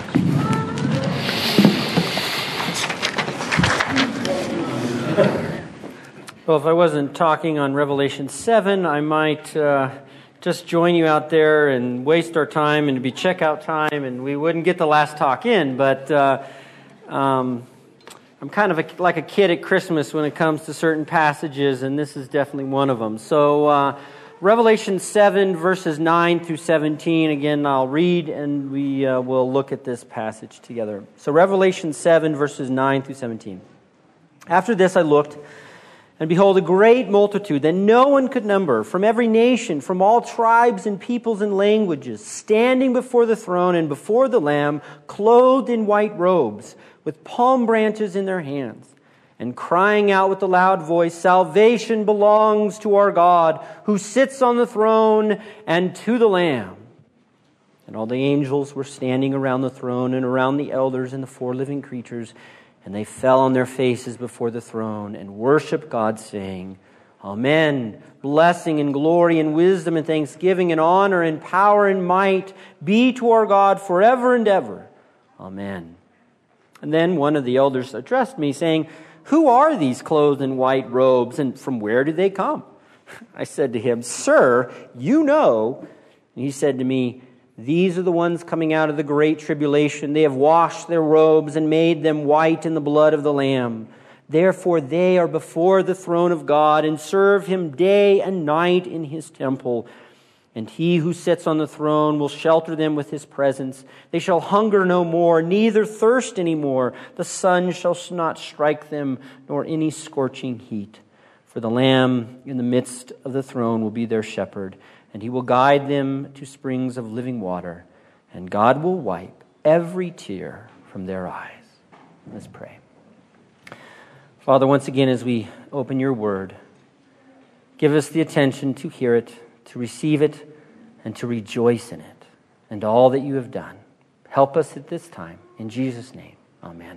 Well, if I wasn't talking on Revelation 7, I might just join you out there and waste our time, and it'd be checkout time, and we wouldn't get the last talk in. But I'm kind of like a kid at Christmas when it comes to certain passages, and this is definitely one of them. So Revelation 7, verses 9 through 17. Again, I'll read, and we will look at this passage together. So Revelation 7, verses 9 through 17. After this I looked, and behold, a great multitude that no one could number, from every nation, from all tribes and peoples and languages, standing before the throne and before the Lamb, clothed in white robes, with palm branches in their hands, and crying out with a loud voice, "Salvation belongs to our God, who sits on the throne, and to the Lamb." And all the angels were standing around the throne and around the elders and the four living creatures, and they fell on their faces before the throne and worshiped God, saying, "Amen. Blessing and glory and wisdom and thanksgiving and honor and power and might be to our God forever and ever. Amen." And then one of the elders addressed me, saying, "Who are these clothed in white robes, and from where do they come?" I said to him, "Sir, you know." And he said to me, "These are the ones coming out of the great tribulation. They have washed their robes and made them white in the blood of the Lamb. Therefore they are before the throne of God and serve Him day and night in His temple. And He who sits on the throne will shelter them with His presence. They shall hunger no more, neither thirst any more. The sun shall not strike them, nor any scorching heat. For the Lamb in the midst of the throne will be their shepherd, and He will guide them to springs of living water, and God will wipe every tear from their eyes." Let's pray. Father, once again, as we open your word, give us the attention to hear it, to receive it, and to rejoice in it, and all that you have done. Help us at this time. In Jesus' name, amen.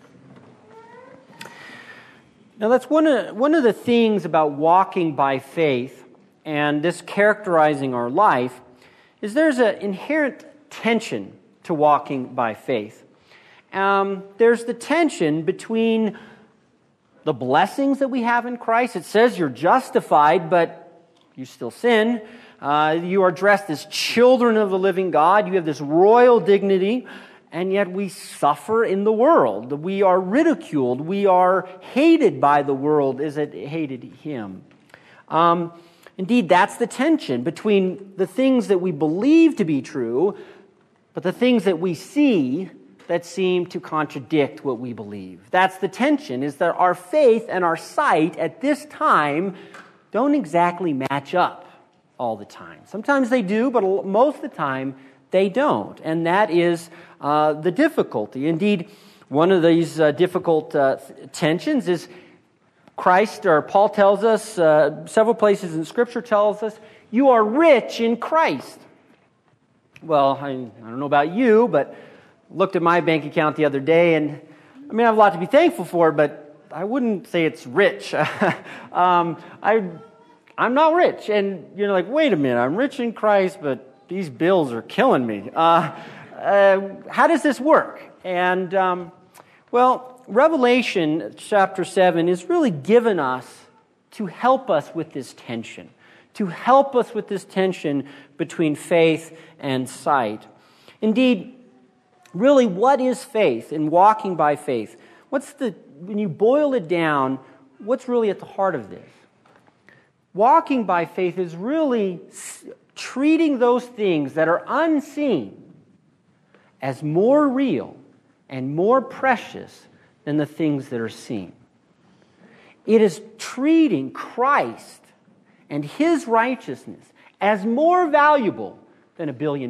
Now, that's one of the things about walking by faith, and this characterizing our life, is there's an inherent tension to walking by faith. There's the tension between the blessings that we have in Christ. It says you're justified, but you still sin. You are dressed as children of the living God. You have this royal dignity, and yet we suffer in the world. We are ridiculed. We are hated by the world as it hated Him. Indeed, that's the tension between the things that we believe to be true, but the things that we see that seem to contradict what we believe. That's the tension, is that our faith and our sight at this time don't exactly match up all the time. Sometimes they do, but most of the time they don't. And that is the difficulty. Indeed, one of these difficult tensions is Christ, or Paul tells us, several places in Scripture tells us, you are rich in Christ. Well, I don't know about you, but I looked at my bank account the other day, and I mean, I have a lot to be thankful for, but I wouldn't say it's rich. I'm not rich. And you're like, wait a minute, I'm rich in Christ, but these bills are killing me. How does this work? And, well, Revelation chapter 7 is really given us to help us with this tension, between faith and sight. Indeed, really, what is faith and walking by faith? When you boil it down, what's really at the heart of this? Walking by faith is really treating those things that are unseen as more real and more precious than the things that are seen. It is treating Christ and His righteousness as more valuable than $1 billion.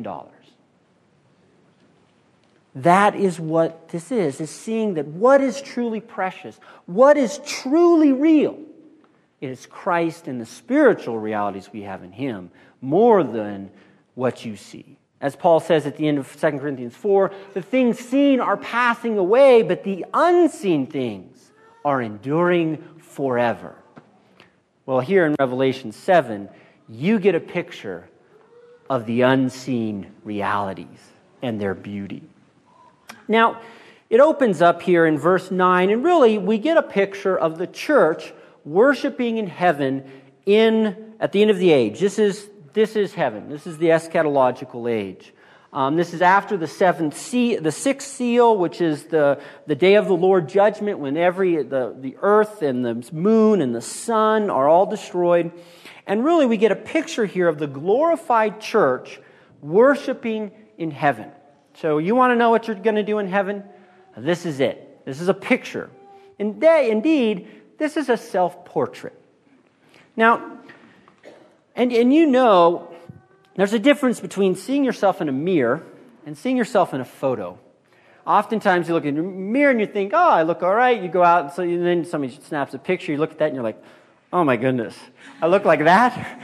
That is what this is seeing that what is truly precious, what is truly real, it is Christ and the spiritual realities we have in Him more than what you see. As Paul says at the end of 2 Corinthians 4, the things seen are passing away, but the unseen things are enduring forever. Well, here in Revelation 7, you get a picture of the unseen realities and their beauty. Now, it opens up here in verse 9, and really we get a picture of the church worshiping in heaven at the end of the age. This is heaven. This is the eschatological age. This is after the sixth seal, which is the day of the Lord judgment, when the earth and the moon and the sun are all destroyed. And really we get a picture here of the glorified church worshiping in heaven. So you want to know what you're going to do in heaven? This is it. This is a picture. Indeed, this is a self-portrait. Now, and you know, there's a difference between seeing yourself in a mirror and seeing yourself in a photo. Oftentimes you look in a mirror and you think, oh, I look all right. You go out and then somebody snaps a picture. You look at that and you're like, oh my goodness, I look like that?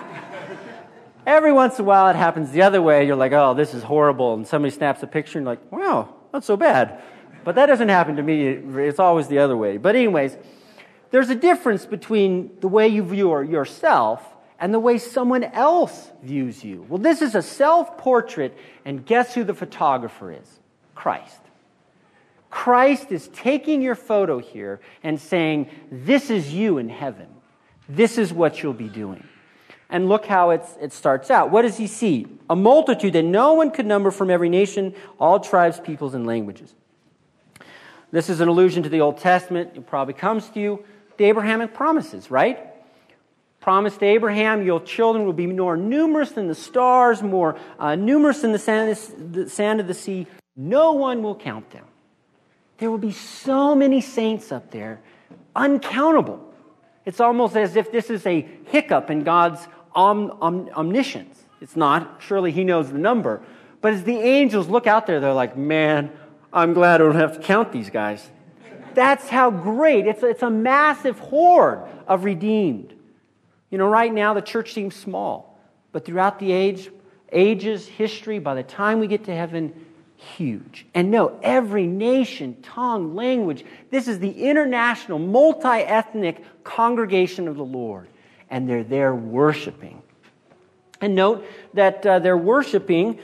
Every once in a while it happens the other way. You're like, oh, this is horrible. And somebody snaps a picture and you're like, wow, not so bad. But that doesn't happen to me. It's always the other way. But anyways, there's a difference between the way you view yourself and the way someone else views you. Well, this is a self-portrait, and guess who the photographer is? Christ. Christ is taking your photo here and saying, this is you in heaven. This is what you'll be doing. And look how it starts out. What does he see? A multitude that no one could number from every nation, all tribes, peoples, and languages. This is an allusion to the Old Testament. It probably comes to you. The Abrahamic promises, right? Promised to Abraham, your children will be more numerous than the stars, more numerous than the sand of the sea. No one will count them. There will be so many saints up there, uncountable. It's almost as if this is a hiccup in God's omniscience. It's not. Surely he knows the number. But as the angels look out there, they're like, man, I'm glad I don't have to count these guys. That's how great. It's a massive horde of redeemed. You know, right now the church seems small. But throughout the ages, history, by the time we get to heaven, huge. And no, every nation, tongue, language, this is the international, multi-ethnic congregation of the Lord. And they're there worshiping. And note that they're worshiping,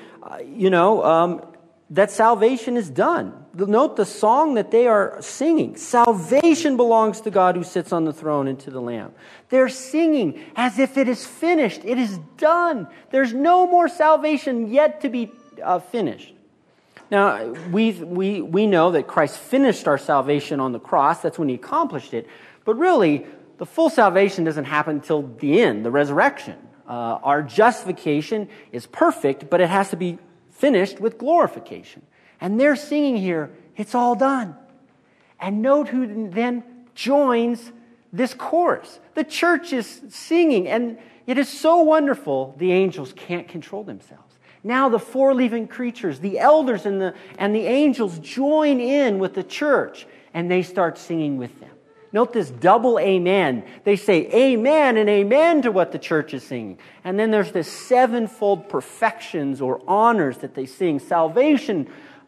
that salvation is done. Note the song that they are singing. Salvation belongs to God who sits on the throne and to the Lamb. They're singing as if it is finished. It is done. There's no more salvation yet to be finished. Now, we know that Christ finished our salvation on the cross. That's when he accomplished it. But really, the full salvation doesn't happen until the end, the resurrection. Our justification is perfect, but it has to be finished with glorification. And they're singing here, it's all done. And note who then joins this chorus. The church is singing, and it is so wonderful, the angels can't control themselves. Now the four living creatures, the elders and the angels join in with the church, and they start singing with them. Note this double amen. They say amen and amen to what the church is singing. And then there's this sevenfold perfections or honors that they sing. Salvation,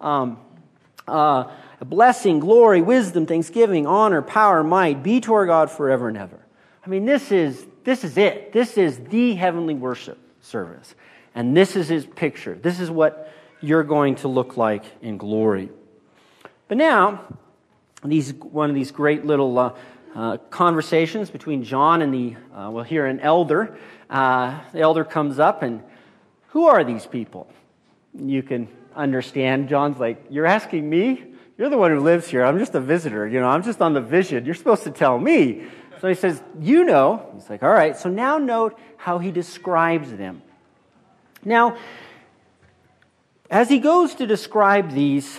blessing, glory, wisdom, thanksgiving, honor, power, might be to our God forever and ever. I mean, this is it. This is the heavenly worship service. And this is his picture. This is what you're going to look like in glory. But now, one of these great little conversations between John and we'll hear an elder. The elder comes up and, who are these people? You can understand. John's like, you're asking me? You're the one who lives here. I'm just a visitor. I'm just on the vision. You're supposed to tell me. So he says, you know. He's like, all right. So now note how he describes them. Now, as he goes to describe these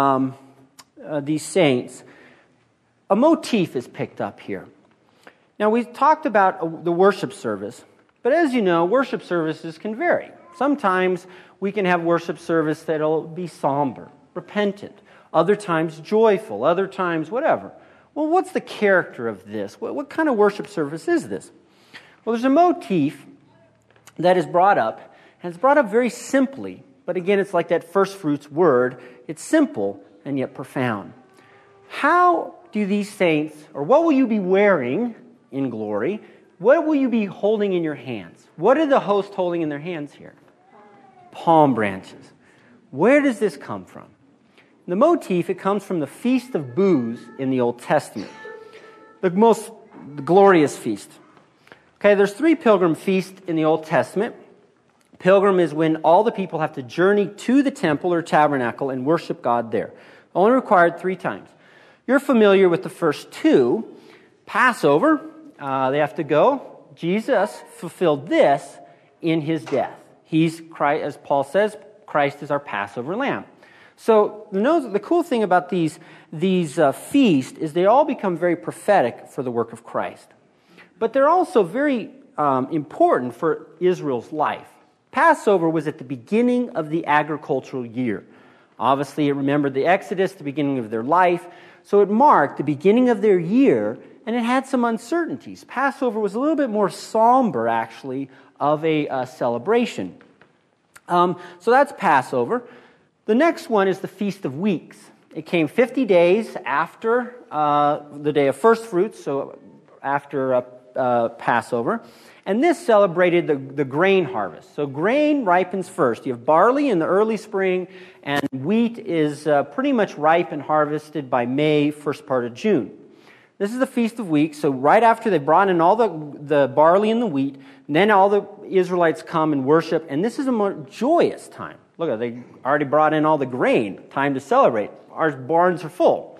saints, a motif is picked up here. Now, we've talked about the worship service, but as you know, worship services can vary. Sometimes we can have worship service that'll be somber, repentant, other times joyful, other times whatever. Well, what's the character of this? What kind of worship service is this? Well, there's a motif that is brought up, and it's brought up very simply, but again, it's like that first fruits word. It's simple and yet profound. How do these saints, or what will you be wearing in glory? What will you be holding in your hands? What are the hosts holding in their hands here? Palm branches. Where does this come from? The motif, it comes from the Feast of Booths in the Old Testament, the most glorious feast. Okay, there's 3 pilgrim feasts in the Old Testament. Pilgrim is when all the people have to journey to the temple or tabernacle and worship God there. Only required 3 times. You're familiar with the first 2. Passover, they have to go. Jesus fulfilled this in his death. He's Christ, as Paul says, Christ is our Passover lamb. So the cool thing about these feasts is they all become very prophetic for the work of Christ. But they're also very important for Israel's life. Passover was at the beginning of the agricultural year. Obviously, it remembered the Exodus, the beginning of their life. So it marked the beginning of their year, and it had some uncertainties. Passover was a little bit more somber, actually, of a celebration. So that's Passover. The next one is the Feast of Weeks. It came 50 days after the Day of First Fruits, so after Passover. And this celebrated the grain harvest. So grain ripens first. You have barley in the early spring, and wheat is pretty much ripe and harvested by May, first part of June. This is the Feast of Weeks. So right after they brought in all the barley and the wheat, and then all the Israelites come and worship, and this is a more joyous time. Look, they already brought in all the grain. Time to celebrate. Our barns are full.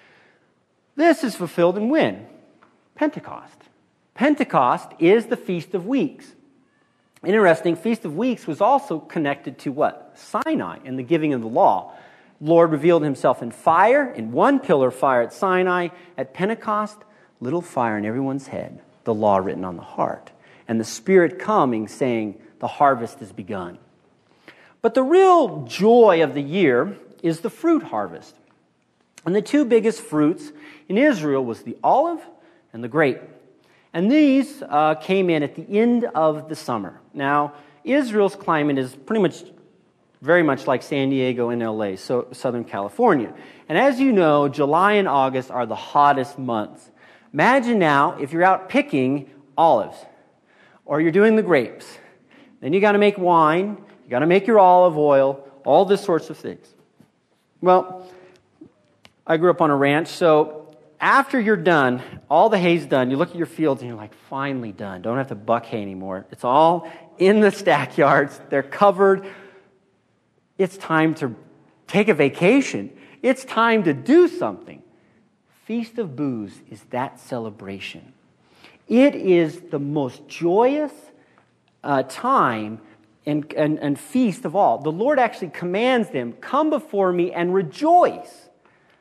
This is fulfilled in when? Pentecost. Pentecost is the Feast of Weeks. Interesting, Feast of Weeks was also connected to what? Sinai and the giving of the law. Lord revealed himself in fire, in one pillar of fire at Sinai. At Pentecost, little fire in everyone's head, the law written on the heart. And the Spirit coming saying, the harvest has begun. But the real joy of the year is the fruit harvest. And the 2 biggest fruits in Israel was the olive and the grape. And these came in at the end of the summer. Now, Israel's climate is very much like San Diego and LA, so Southern California. And as you know, July and August are the hottest months. Imagine now if you're out picking olives, or you're doing the grapes. Then you got to make wine, you got to make your olive oil, all this sorts of things. Well, I grew up on a ranch, so after you're done, all the hay's done, you look at your fields and you're like, finally done. Don't have to buck hay anymore. It's all in the stackyards. They're covered. It's time to take a vacation. It's time to do something. Feast of Booths is that celebration. It is the most joyous time and feast of all. The Lord actually commands them, come before me and rejoice.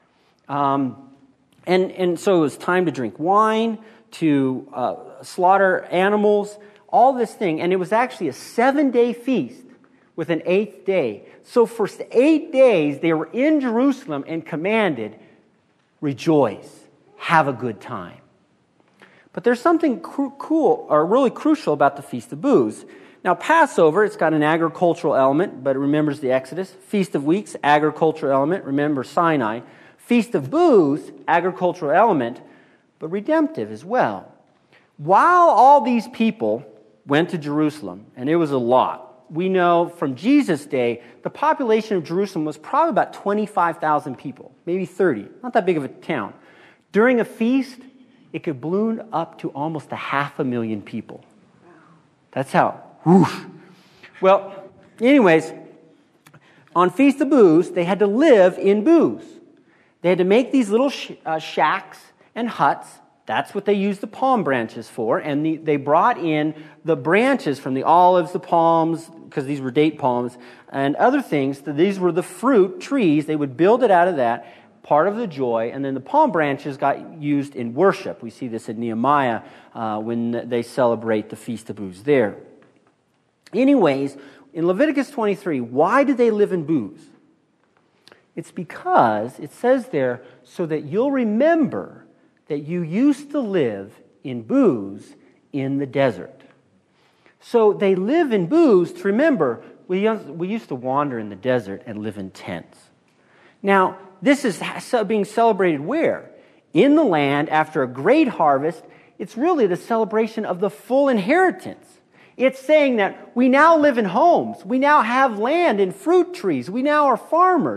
And so it was time to drink wine, to slaughter animals, all this thing. And it was actually a 7-day feast with an 8th day. So for 8 days, they were in Jerusalem and commanded, rejoice, have a good time. But there's something cool or really crucial about the Feast of Booths. Now, Passover, it's got an agricultural element, but it remembers the Exodus. Feast of Weeks, agricultural element, remember Sinai. Feast of Booths, agricultural element, but redemptive as well. While all these people went to Jerusalem, and it was a lot, we know from Jesus' day, the population of Jerusalem was probably about 25,000 people, maybe 30, not that big of a town. During a feast, it could balloon up to almost 500,000 people. That's how, whoosh. Well, anyways, on Feast of Booths, they had to live in booths. They had to make these little shacks and huts. That's what they used the palm branches for. And they brought in the branches from the olives, the palms, because these were date palms, and other things. These were the fruit trees. They would build it out of that, part of the joy. And then the palm branches got used in worship. We see this in Nehemiah when they celebrate the Feast of Booths there. Anyways, in Leviticus 23, why did they live in booths? It's because, it says there, so that you'll remember that you used to live in booths in the desert. So they live in booths to remember, we used to wander in the desert and live in tents. Now, this is being celebrated where? In the land, after a great harvest. It's really the celebration of the full inheritance. It's saying that we now live in homes. We now have land and fruit trees. We now are farmers.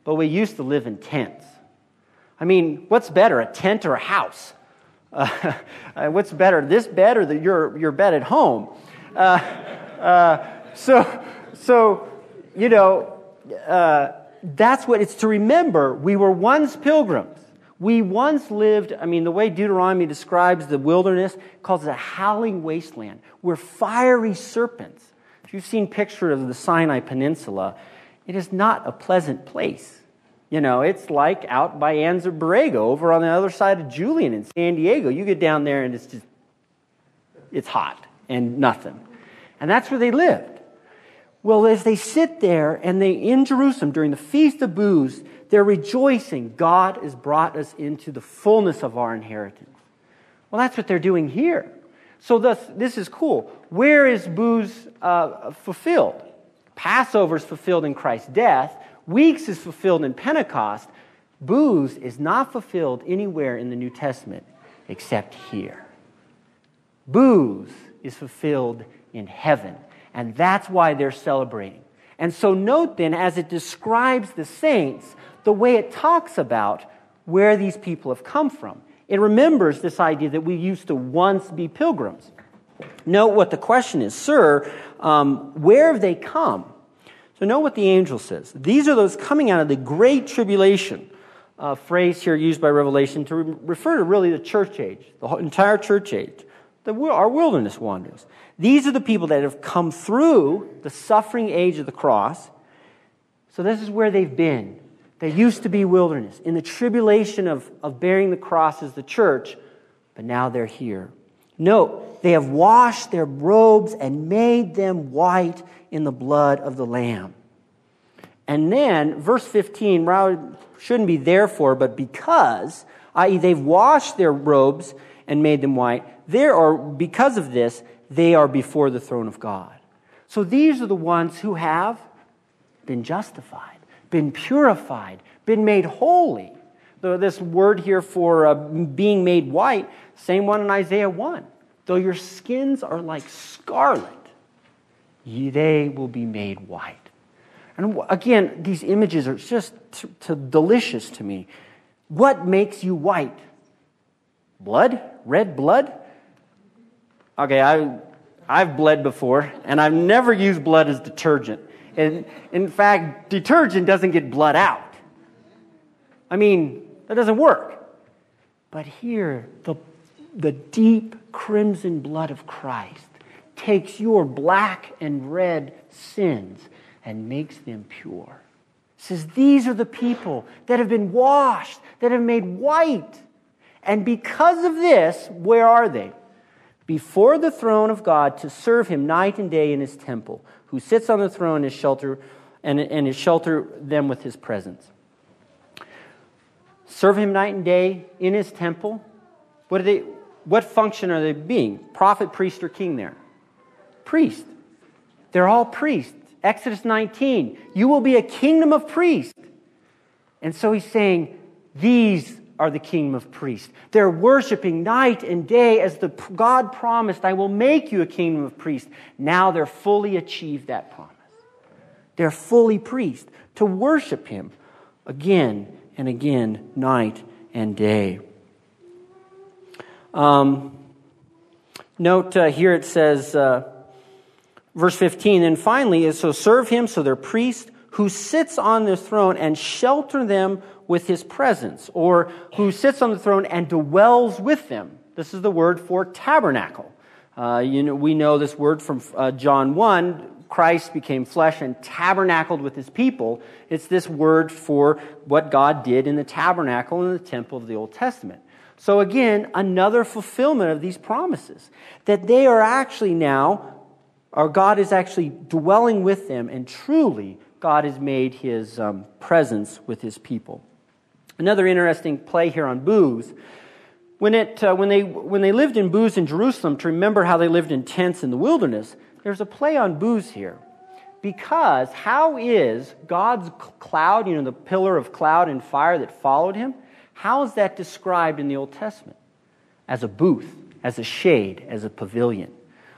but we used to live in tents. I mean, what's better, a tent or a house? What's better, this bed or your bed at home? So you know, that's what it's to remember. We were once pilgrims. We once lived, I mean, the way Deuteronomy describes the wilderness, calls it a howling wasteland. We're fiery serpents. If you've seen pictures of the Sinai Peninsula, it is not a pleasant place. You know, it's like out by Anza Borrego, over on the other side of Julian in San Diego. You get down there and it's hot and nothing. And that's where they lived. Well, as they sit there and they in Jerusalem during the Feast of Booths, they're rejoicing. God has brought us into the fullness of our inheritance. Well, that's what they're doing here. So this is cool. Where is Booths fulfilled? Passover is fulfilled in Christ's death. Weeks is fulfilled in Pentecost. Booths is not fulfilled anywhere in the New Testament except here. Booths is fulfilled in heaven. And that's why they're celebrating. And so note then, as it describes the saints, the way it talks about where these people have come from. It remembers this idea that we used to once be pilgrims. Note what the question is. Sir, where have they come? So note what the angel says. These are those coming out of the great tribulation. A phrase here used by Revelation to refer to really the church age, the entire church age. Our wilderness wanderers. These are the people that have come through the suffering age of the cross. So this is where they've been. They used to be wilderness, in the tribulation of bearing the cross as the church, but now they're here. Note, they have washed their robes and made them white in the blood of the Lamb. And then, verse 15, shouldn't be therefore, but because, i.e. they've washed their robes and made them white, because of this, they are before the throne of God. So these are the ones who have been justified, been purified, been made holy. This word here for being made white, same one in Isaiah 1. Though your skins are like scarlet, they will be made white. And again, these images are just delicious to me. What makes you white? Blood? Red blood? Okay, I've bled before, and I've never used blood as detergent. And in fact, detergent doesn't get blood out. I mean, that doesn't work. But here, the deep crimson blood of Christ takes your black and red sins and makes them pure. It says these are the people that have been washed, that have made white. And because of this, where are they? Before the throne of God to serve him night and day in his temple, who sits on the throne and shelter them with his presence. Serve him night and day in his temple. What function are they being? Prophet, priest, or king there? Priest. They're all priests. Exodus 19, you will be a kingdom of priests. And so he's saying, these are the kingdom of priests. They're worshiping night and day as God promised, I will make you a kingdom of priests. Now they're fully achieved that promise. They're fully priests to worship him again and again, night and day. Note here it says, verse 15, and finally, so serve him, so they're priests, who sits on the throne and shelter them with his presence, or who sits on the throne and dwells with them. This is the word for tabernacle. We know this word from John 1. Christ became flesh and tabernacled with his people. It's this word for what God did in the tabernacle and the temple of the Old Testament. So again, another fulfillment of these promises, that they are actually now, or God is actually dwelling with them, and truly God has made his presence with his people. Another interesting play here on booths. When they lived in booths in Jerusalem, to remember how they lived in tents in the wilderness, there's a play on booths here. Because how is God's cloud, the pillar of cloud and fire that followed him, how is that described in the Old Testament? As a booth, as a shade, as a pavilion.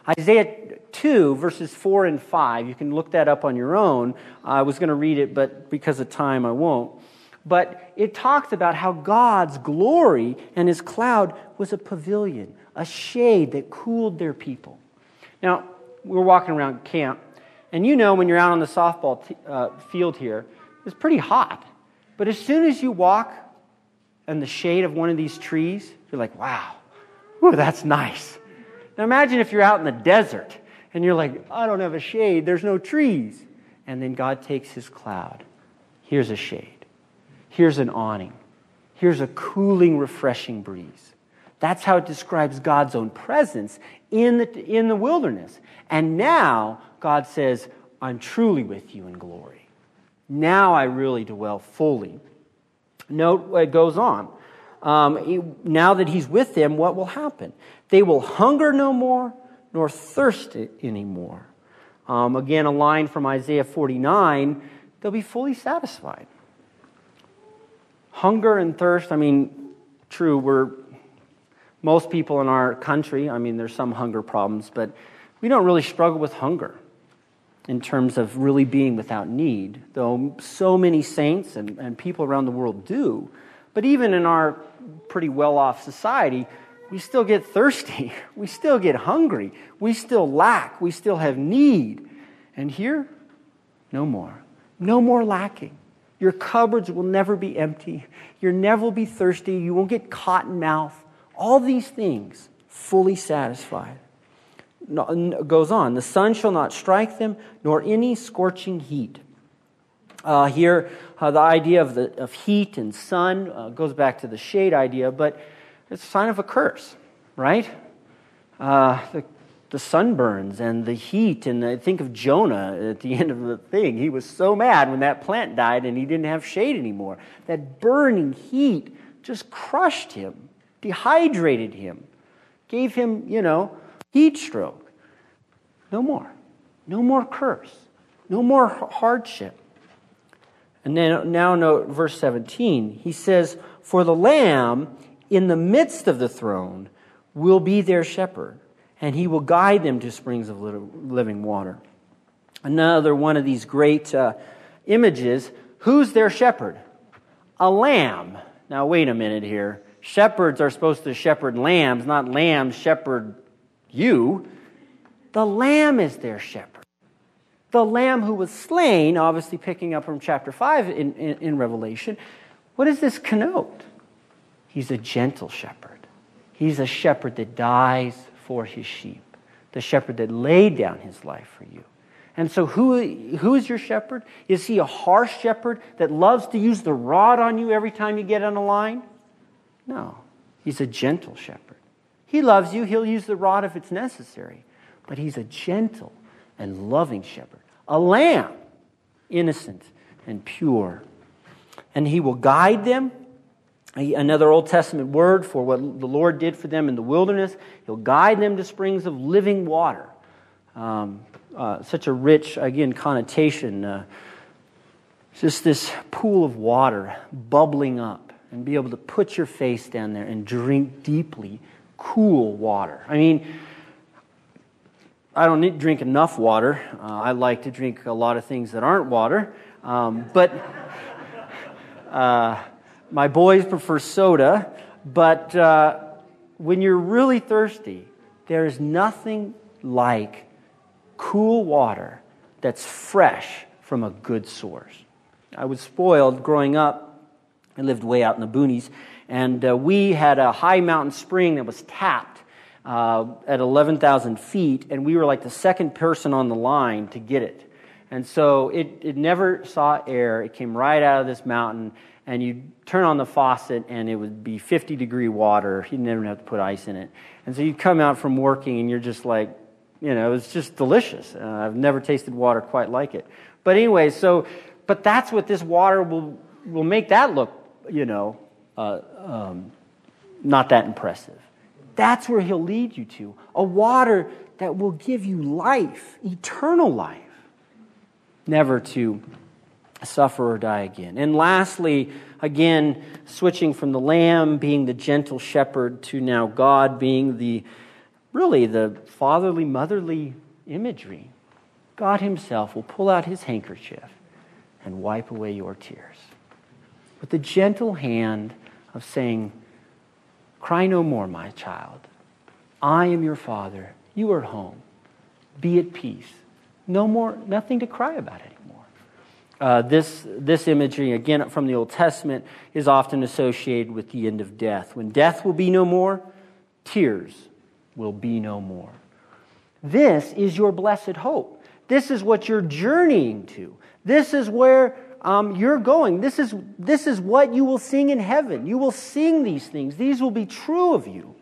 Isaiah 2, verses 4 and 5, you can look that up on your own. I was going to read it, but because of time, I won't. But it talks about how God's glory and His cloud was a pavilion, a shade that cooled their people. Now, we're walking around camp, and you know when you're out on the softball field here, it's pretty hot. But as soon as you walk in the shade of one of these trees, you're like, wow, ooh, that's nice. Now imagine if you're out in the desert, and you're like, I don't have a shade, there's no trees. And then God takes His cloud. Here's a shade. Here's an awning. Here's a cooling, refreshing breeze. That's how it describes God's own presence in the wilderness. And now God says, I'm truly with you in glory. Now I really dwell fully. Note what goes on. Now that He's with them, what will happen? They will hunger no more, nor thirst anymore. Again, a line from Isaiah 49, they'll be fully satisfied. Hunger and thirst, true, most people in our country, there's some hunger problems, but we don't really struggle with hunger in terms of really being without need, though so many saints and people around the world do. But even in our pretty well-off society, we still get thirsty. We still get hungry. We still lack. We still have need. And here, no more. No more lacking. Your cupboards will never be empty. You'll never be thirsty. You won't get cotton mouth. All these things fully satisfied. It goes on. The sun shall not strike them, nor any scorching heat. Here, the idea of heat and sun goes back to the shade idea, but it's a sign of a curse, right? The sunburns and the heat, and I think of Jonah at the end of the thing. He was so mad when that plant died and he didn't have shade anymore. That burning heat just crushed him, dehydrated him, gave him, heat stroke. No more. No more curse. No more hardship. And then now note verse 17. He says, for the Lamb in the midst of the throne will be their shepherd, and He will guide them to springs of living water. Another one of these great images, who's their shepherd? A lamb. Now wait a minute here. Shepherds are supposed to shepherd lambs, not lambs shepherd you. The Lamb is their shepherd. The Lamb who was slain, obviously picking up from chapter 5 in Revelation. What does this connote? He's a gentle shepherd. He's a shepherd that dies for His sheep. The shepherd that laid down His life for you. And so who is your shepherd? Is He a harsh shepherd that loves to use the rod on you every time you get on a line? No. He's a gentle shepherd. He loves you. He'll use the rod if it's necessary. But He's a gentle and loving shepherd. A lamb, innocent and pure. And He will guide them. Another Old Testament word for what the Lord did for them in the wilderness. He'll guide them to springs of living water. Such a rich, again, connotation. Just this pool of water bubbling up and be able to put your face down there and drink deeply cool water. I don't need to drink enough water. I like to drink a lot of things that aren't water. But my boys prefer soda. But when you're really thirsty, there is nothing like cool water that's fresh from a good source. I was spoiled growing up. I lived way out in the boonies. And we had a high mountain spring that was tapped at 11,000 feet, and we were like the second person on the line to get it. And so it never saw air. It came right out of this mountain, and you'd turn on the faucet, and it would be 50-degree water. You'd never have to put ice in it. And so you'd come out from working, and you're just like, it's just delicious. I've never tasted water quite like it. But anyway, but that's what this water will make that look, not that impressive. That's where He'll lead you to. A water that will give you life, eternal life. Never to suffer or die again. And lastly, again, switching from the Lamb being the gentle shepherd to now God being the really the fatherly, motherly imagery. God himself will pull out his handkerchief and wipe away your tears. With the gentle hand of saying, cry no more, my child. I am your father. You are home. Be at peace. No more, nothing to cry about anymore. This imagery, again from the Old Testament, is often associated with the end of death. When death will be no more, tears will be no more. This is your blessed hope. This is what you're journeying to. This is where you're going. This is what you will sing in heaven. You will sing these things. These will be true of you.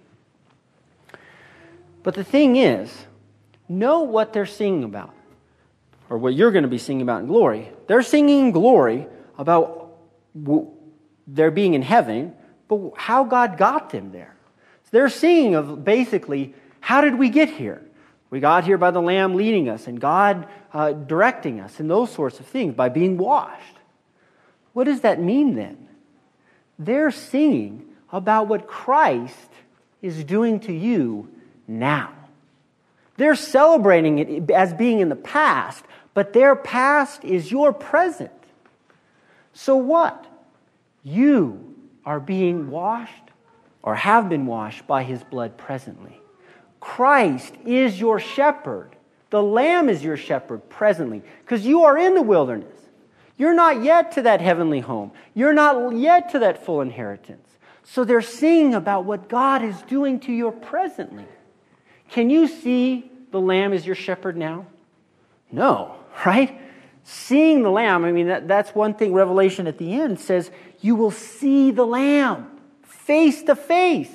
But the thing is, know what they're singing about, or what you're going to be singing about in glory. They're singing in glory about their being in heaven, but how God got them there. So they're singing of basically, how did we get here? We got here by the Lamb leading us and God directing us and those sorts of things, by being washed. What does that mean then? They're singing about what Christ is doing to you now. They're celebrating it as being in the past, but their past is your present. So what? You are being washed or have been washed by his blood presently. Christ is your shepherd. The Lamb is your shepherd presently, because you are in the wilderness. You're not yet to that heavenly home. You're not yet to that full inheritance. So they're singing about what God is doing to you presently. Can you see the Lamb as your shepherd now? No, right? Seeing the Lamb, I mean, that's one thing. Revelation at the end says, you will see the Lamb face to face.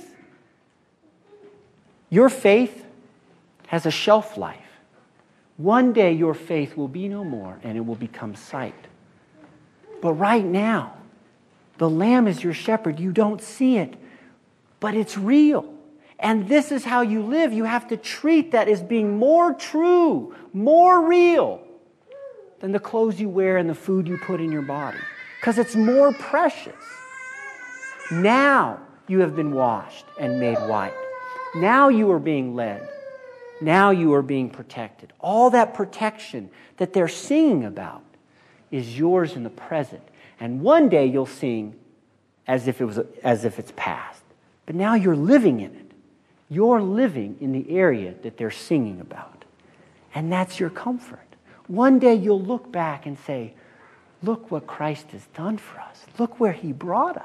Your faith has a shelf life. One day your faith will be no more and it will become sight. But right now, the Lamb is your shepherd. You don't see it, but it's real. And this is how you live. You have to treat that as being more true, more real than the clothes you wear and the food you put in your body, because it's more precious. Now you have been washed and made white. Now you are being led. Now you are being protected. All that protection that they're singing about is yours in the present. And one day you'll sing as if it's past. But now you're living in it. You're living in the area that they're singing about. And that's your comfort. One day you'll look back and say, look what Christ has done for us. Look where he brought us.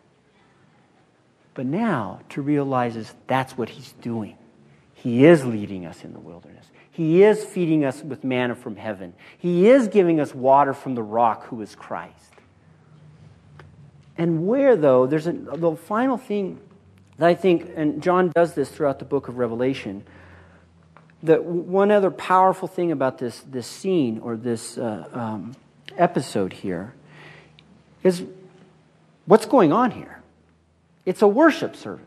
But now to realize is that's what he's doing. He is leading us in the wilderness. He is feeding us with manna from heaven. He is giving us water from the rock who is Christ. And where, though, there's the final thing that I think, and John does this throughout the book of Revelation, that one other powerful thing about this scene or this episode here is what's going on here. It's a worship service.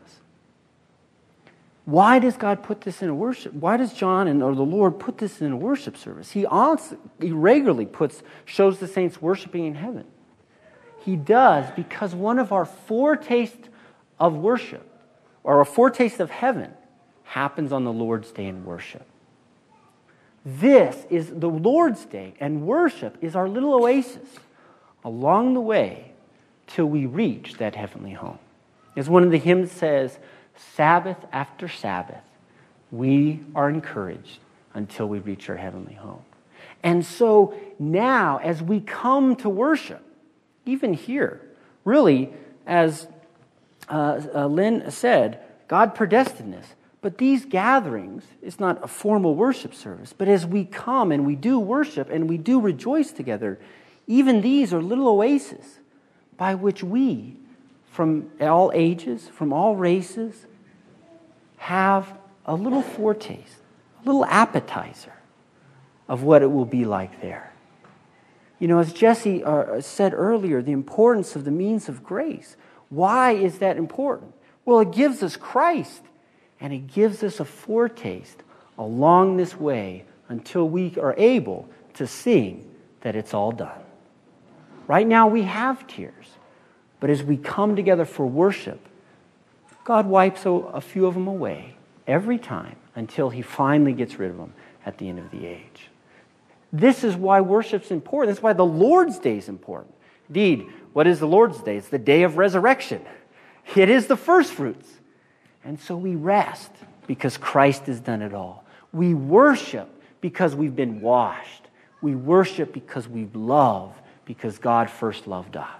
Why does God put this in a worship? Why does John or the Lord put this in a worship service? He regularly shows the saints worshiping in heaven. He does because one of our foretastes of worship, or a foretaste of heaven, happens on the Lord's Day in worship. This is the Lord's Day, and worship is our little oasis along the way till we reach that heavenly home. As one of the hymns says, Sabbath after Sabbath, we are encouraged until we reach our heavenly home. And so now, as we come to worship, even here, really, as Lynn said, God predestined this. But these gatherings, it's not a formal worship service, but as we come and we do worship and we do rejoice together, even these are little oases by which we, from all ages, from all races, have a little foretaste, a little appetizer of what it will be like there. You know, as Jesse said earlier, the importance of the means of grace. Why is that important? Well, it gives us Christ, and it gives us a foretaste along this way until we are able to sing that it's all done. Right now we have tears, but as we come together for worship, God wipes a few of them away, every time until he finally gets rid of them at the end of the age. This is why worship's important. That's why the Lord's Day is important. Indeed, what is the Lord's Day? It's the day of resurrection. It is the first fruits. And so we rest because Christ has done it all. We worship because we've been washed. We worship because we love, because God first loved us.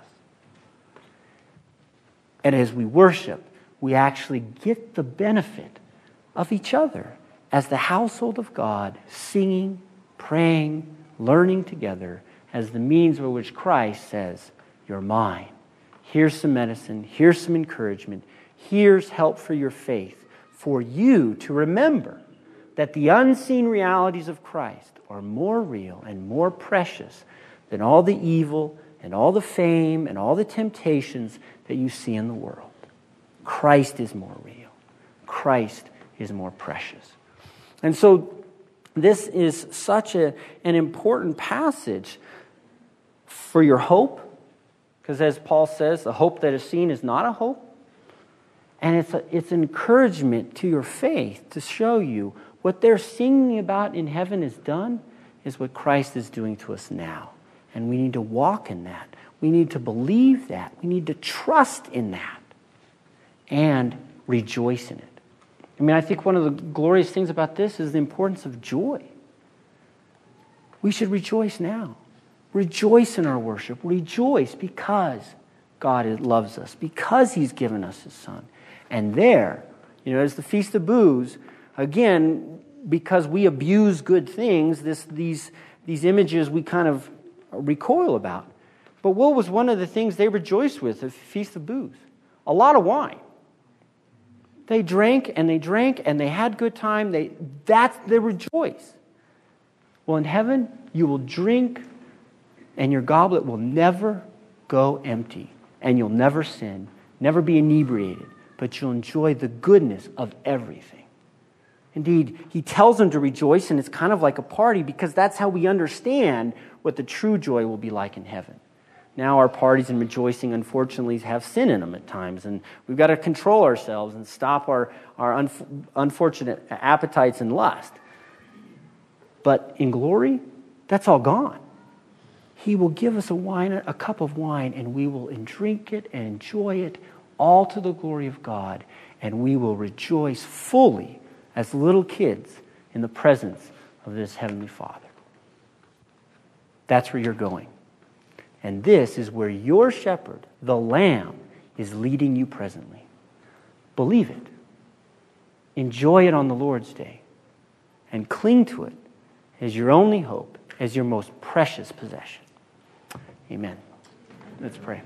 And as we worship, we actually get the benefit of each other as the household of God, singing, praying, learning together as the means by which Christ says, "You're mine. Here's some medicine. Here's some encouragement. Here's help for your faith, for you to remember that the unseen realities of Christ are more real and more precious than all the evil and all the fame and all the temptations that you see in the world. Christ is more real. Christ is more precious." And so this is such an important passage for your hope, because as Paul says, the hope that is seen is not a hope. And it's an encouragement to your faith to show you what they're singing about in heaven is done is what Christ is doing to us now. And we need to walk in that. We need to believe that. We need to trust in that and rejoice in it. I mean, I think one of the glorious things about this is the importance of joy. We should rejoice now. Rejoice in our worship. Rejoice because God loves us, because He's given us His Son. And there, as the Feast of Booths, again, because we abuse good things, these images we kind of recoil about. But what was one of the things they rejoiced with at the Feast of Booths? A lot of wine. They drank and they had good time. They rejoice. Well, in heaven, you will drink and your goblet will never go empty. And you'll never sin, never be inebriated, but you'll enjoy the goodness of everything. Indeed, he tells them to rejoice, and it's kind of like a party because that's how we understand what the true joy will be like in heaven. Now our parties and rejoicing, unfortunately, have sin in them at times, and we've got to control ourselves and stop our unfortunate appetites and lust. But in glory, that's all gone. He will give us a cup of wine, and we will drink it and enjoy it, all to the glory of God, and we will rejoice fully as little kids in the presence of this Heavenly Father. That's where you're going. And this is where your shepherd, the Lamb, is leading you presently. Believe it. Enjoy it on the Lord's Day. And cling to it as your only hope, as your most precious possession. Amen. Let's pray.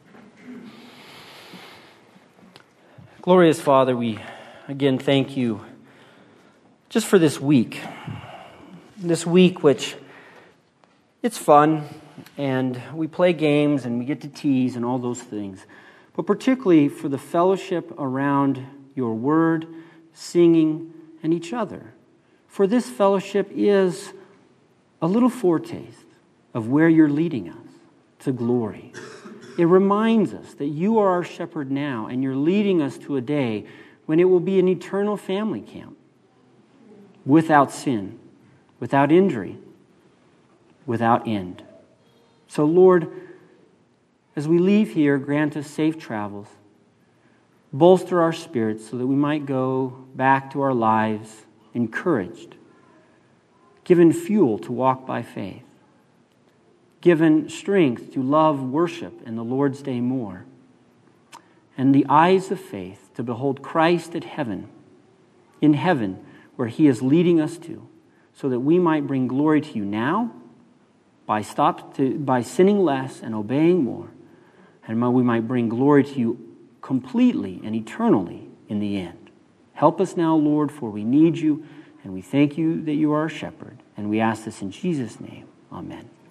Glorious Father, we again thank you just for this week. This week which it's fun and we play games and we get to tease and all those things. But particularly for the fellowship around your word, singing, and each other. For this fellowship is a little foretaste of where you're leading us to glory. It reminds us that you are our shepherd now, and you're leading us to a day when it will be an eternal family camp, without sin, without injury, without end. So, Lord, as we leave here, grant us safe travels. Bolster our spirits so that we might go back to our lives encouraged, given fuel to walk by faith, given strength to love worship and the Lord's Day more, and the eyes of faith to behold Christ in heaven, where He is leading us to, so that we might bring glory to you now by sinning less and obeying more, and we might bring glory to you completely and eternally in the end. Help us now, Lord, for we need you, and we thank you that you are our shepherd, and we ask this in Jesus' name. Amen.